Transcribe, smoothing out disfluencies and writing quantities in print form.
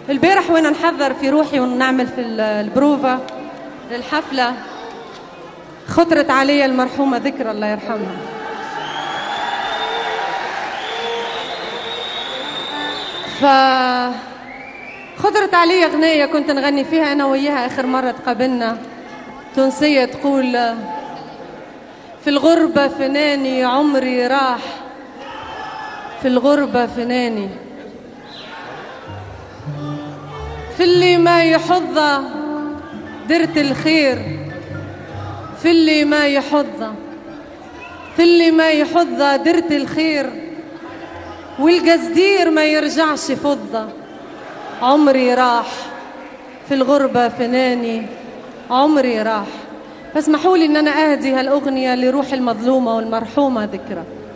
البارح وانا نحضر في روحي ونعمل في البروفا للحفلة خطرت علي المرحومة ذكرى الله يرحمها. خطرت علي أغنية كنت نغني فيها أنا وياها آخر مرة تقابلنا، تونسية تقول: في الغربة فناني عمري راح، في الغربة فناني، في اللي ما يحظى درت الخير، في اللي ما يحظى، في اللي ما يحظى درت الخير، والقصدير ما يرجعش فضة، عمري راح، في الغربة فناني عمري راح. فاسمحوا لي ان انا اهدي هالاغنية لروح المظلومة والمرحومة ذكرى.